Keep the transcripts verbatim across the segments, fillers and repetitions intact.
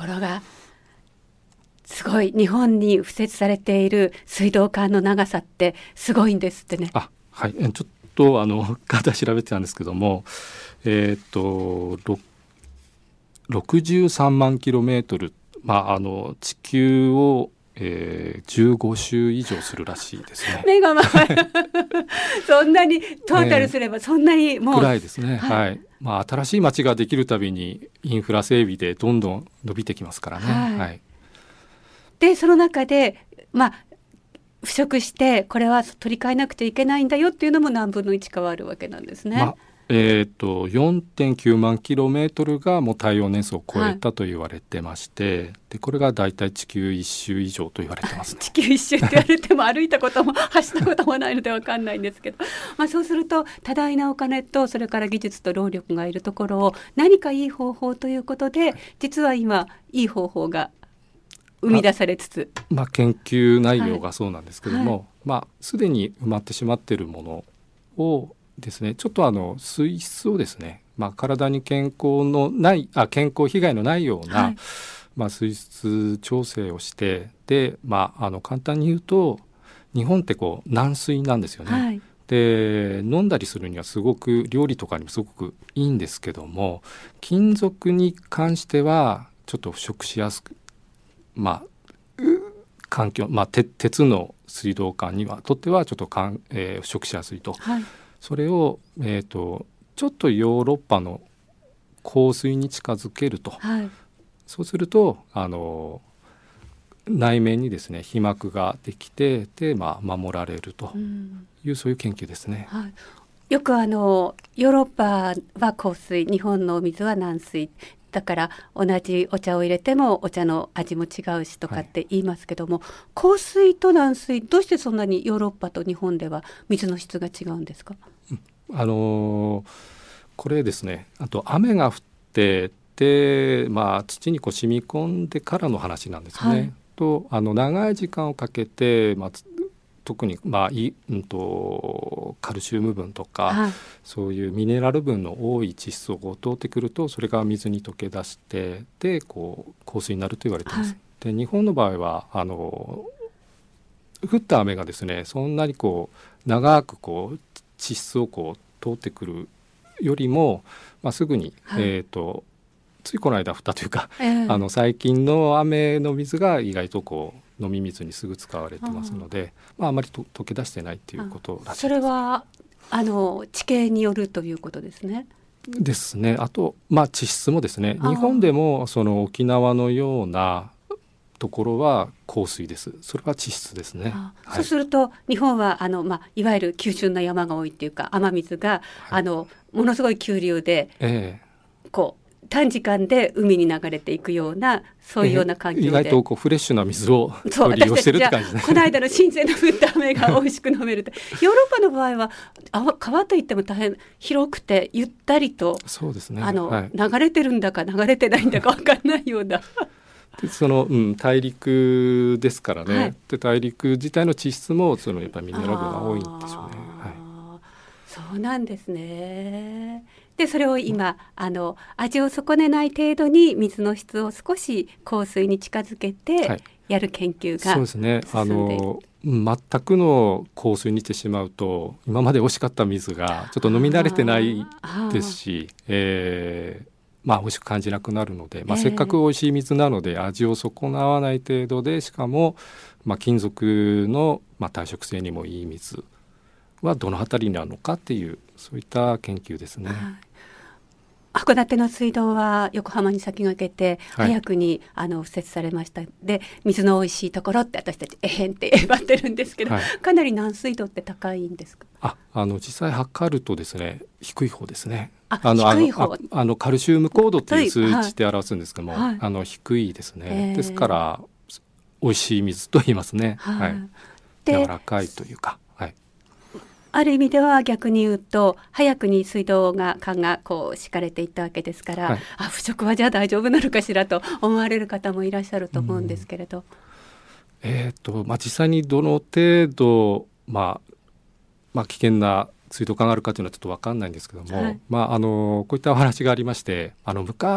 ころがすごい、日本に敷設されている水道管の長さってすごいんですってね。 あ、はい、ちょっとあの方調べてたんですけども、えっ、とろくじゅうさんまんキロメートル、まあ、あの地球を、えー、じゅうご周以上するらしいですね。 目が回るそんなにトータルすればそんなにもう、 くらいですね、はいはい。まあ、新しい街ができるたびにインフラ整備でどんどん伸びてきますからね、 はいはい。 でその中で、まあ、腐食してこれは取り替えなくちゃいけないんだよっていうのも何分のいちかはあるわけなんですね。 まあえー、と よんてんきゅうまんキロメートルがもう耐用年数を超えたと言われてまして、はい、でこれがだいたい地球一周以上と言われてますね。 地球一周って言われても歩いたことも走ったこともないので分かんないんですけど、まあ、そうすると多大なお金とそれから技術と労力がいるところを何かいい方法ということで、実は今いい方法が生み出されつつ、 まあ、研究内容がそうなんですけども、 はいはい、 まあ、すでに埋まってしまっているものをですね、ちょっとあの水質をですね、まあ、体に健康のないあ健康被害のないような、はい、まあ、水質調整をして、で、まあ、あの簡単に言うと日本ってこう軟水なんですよね、はい、で飲んだりするにはすごく料理とかにもすごくいいんですけども、金属に関してはちょっと腐食しやすく、まあ、環境、まあ、鉄の水道管にはとってはちょっとかん、えー、腐食しやすいと、はい、それを、えーと、ちょっとヨーロッパの硬水に近づけると、はい、そうするとあの内面にですね皮膜ができて、で、まあ、守られるという、うん、そういう研究ですね、 はい、よくあのヨーロッパは硬水、日本のお水は軟水だから同じお茶を入れてもお茶の味も違うしとかって言いますけども、はい、硬水と軟水どうしてそんなにヨーロッパと日本では水の質が違うんですか？ あのー、これですね、あと雨が降ってで、まあ、土にこう染み込んでからの話なんですよね、はい、とあの長い時間をかけて、まあ、特に、まあいうんと、カルシウム分とか、はい、そういうミネラル分の多い地質をこう通ってくるとそれが水に溶け出してでこう硬水になると言われています、はい、で日本の場合はあの降った雨がですねそんなにこう長くこう地質をこう通ってくるよりも、まあ、すぐに、はい、えーと、ついこの間降ったというか、えー、あの最近の雨の水が意外とこう飲み水にすぐ使われてますので、あ、まあ、あまりと溶け出してないということらしいです。 それはあの地形によるということですね。 ですね。あと、まあ、地質もですね、日本でもその沖縄のようなところは硬水です。それは地質ですね。 ああ、はい、そうすると日本はあの、まあ、いわゆる急峻な山が多いっていうか雨水が、はい、あのものすごい急流で、えー、こう短時間で海に流れていくようなそういうような環境で、 えー、意外とこうフレッシュな水を利用してるって感じですね。 この間の新鮮な降った雨が美味しく飲めるってヨーロッパの場合はあ川といっても大変広くてゆったりとそうですね、 あの、 はい、 流れてるんだか流れてないんだか分かんないようなでその、うん、大陸ですからね、はい、で大陸自体の地質もそのやっぱりミネラルが多いんでしょうね、はい、 そうなんですね。でそれを今、うん、あの味を損ねない程度に水の質を少し硬水に近づけてやる研究が進んでいる、はい、そうですね。 あの全くの硬水にしてしまうと今まで美味しかった水がちょっと飲み慣れてないですし、えーまあ、美味しく感じなくなるので、まあ、せっかく美味しい水なので味を損なわない程度で、しかも、まあ、金属の、まあ、耐食性にもいい水はどのあたりにあるのかっていうそういった研究ですね、はい。 函館の水道は横浜に先駆けて早くに、はい、あの敷設されました。で水の美味しいところって私たちえへんってえばってるんですけど、はい、かなり軟水度って高いんですか？ ああの実際測るとですね低い方ですね。 ああの低い方、 あのああのカルシウム高度っていう数値で表すんですけども、はい、あの低いですね、えー、ですから美味しい水と言いますね、はいはい、柔らかいというか、はい、 ある意味では逆に言うと早くに水道が管がこう敷かれていったわけですから、はい、あ腐食はじゃあ大丈夫なのかしらと思われる方もいらっしゃると思うんですけれど、 えーとまあ、実際にどの程度、まあまあ、危険な水道管があるかというのはちょっと分かんないんですけども、はい、まあ、あのこういったお話がありまして、あの昔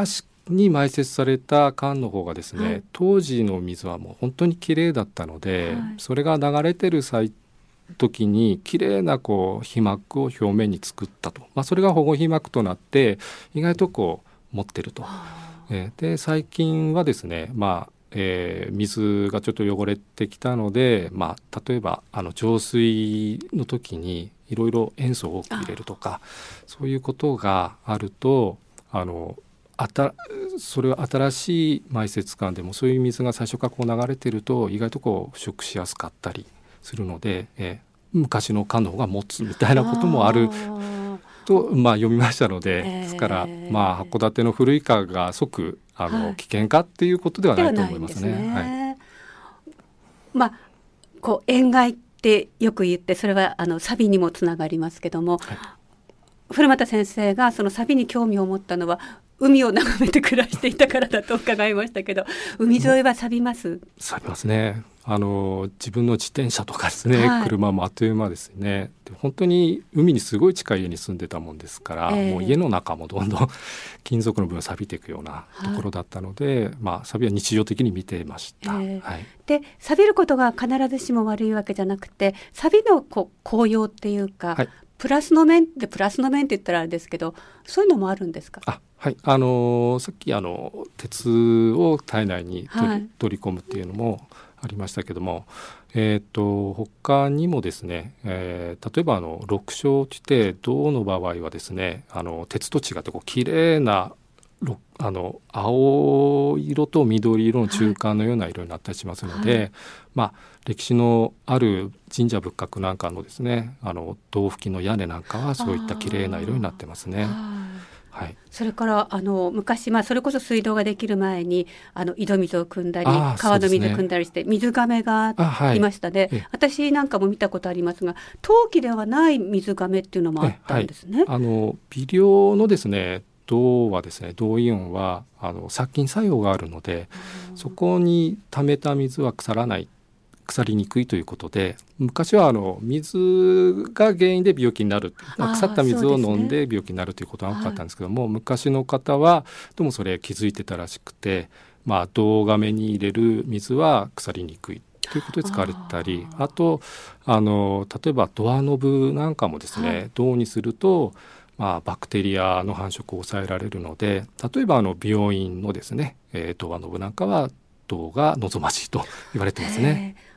に埋設された管の方がですね、はい、当時の水はもう本当に綺麗だったので、はい、それが流れてる際時に綺麗なこう皮膜を表面に作ったと、まあ、それが保護皮膜となって意外とこう持ってると、えー、で最近はですね、まあえー、水がちょっと汚れてきたので、まあ、例えばあの浄水の時にいろいろ塩素を多く入れるとかそういうことがあるとあのあたそれは新しい埋設管でもそういう水が最初からこう流れてると意外とこう腐食しやすかったりするので、えー、昔の管の方が持つみたいなこともあるとまあ、読みましたので、えー、ですから、まあ、函館の古い川が即あの、はい、危険かっていうことではないと思いますね。 ではないんですね。 はい、 まあ、こう塩害ってよく言ってそれはあのサビにもつながりますけども、はい、古俣先生がそのサビに興味を持ったのは海を眺めて暮らしていたからだと伺いましたけど、海沿いは錆びます？ 錆びますね。あの自分の自転車とかですね、はい、車もあっという間ですね。で本当に海にすごい近い家に住んでたもんですから、えー、もう家の中もどんどん金属の部分が錆びていくようなところだったので、はい、まあ、錆びは日常的に見ていました。 えーはい、 で錆びることが必ずしも悪いわけじゃなくて、錆びのこう効用っていうか、はい、プラスの面でプラスの面って言ったらあれですけど、そういうのもあるんですか？ あ、はい、あのー、さっきあの鉄を体内に取り、はい、取り込むっていうのもありましたけども、えー、と他にもですね、えー、例えばあの緑青って言って銅の場合はですね、あの鉄と違ってこう綺麗なあの青色と緑色の中間のような色になったりしますので、はい、まあ、歴史のある神社仏閣なんかのですね、あの銅付きの屋根なんかはそういった綺麗な色になってますね。はい、 それからあの昔、まあ、それこそ水道ができる前にあの井戸水を汲んだり川の水汲んだりして、ね、水がめがいましたね。はい、私なんかも見たことありますが、陶器ではない水がめっていうのもあったんですね。 はい、あの微量のですね銅はですね、銅イオンはあの殺菌作用があるので、そこに溜めた水は腐らない腐りにくいということで、昔はあの水が原因で病気になる、腐った水を飲んで病気になるということが多かったんですけども、はい、昔の方はどうもそれ気づいてたらしくて、まあ、銅がめに入れる水は腐りにくいということで使われてたり、あ, あとあの例えばドアノブなんかもですね、はい、銅にするとまあ、バクテリアの繁殖を抑えられるので、例えばあの病院のですね、えー、ドアノブなんかは銅が望ましいと言われてますね。